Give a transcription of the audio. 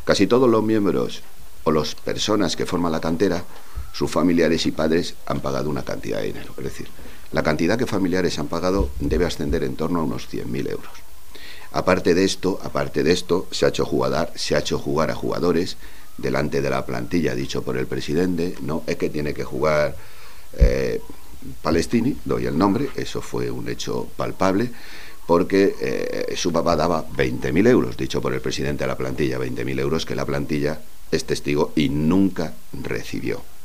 Casi todos los miembros o las personas que forman la cantera, sus familiares y padres han pagado una cantidad de dinero. Es decir, la cantidad que familiares han pagado debe ascender en torno a unos 100.000 euros. Aparte de esto, se ha hecho jugar a jugadores delante de la plantilla, dicho por el presidente. No, es que tiene que jugar Palestini, doy el nombre, eso fue un hecho palpable, porque su papá daba 20.000 euros, dicho por el presidente de la plantilla, 20.000 euros que la plantilla es testigo y nunca recibió.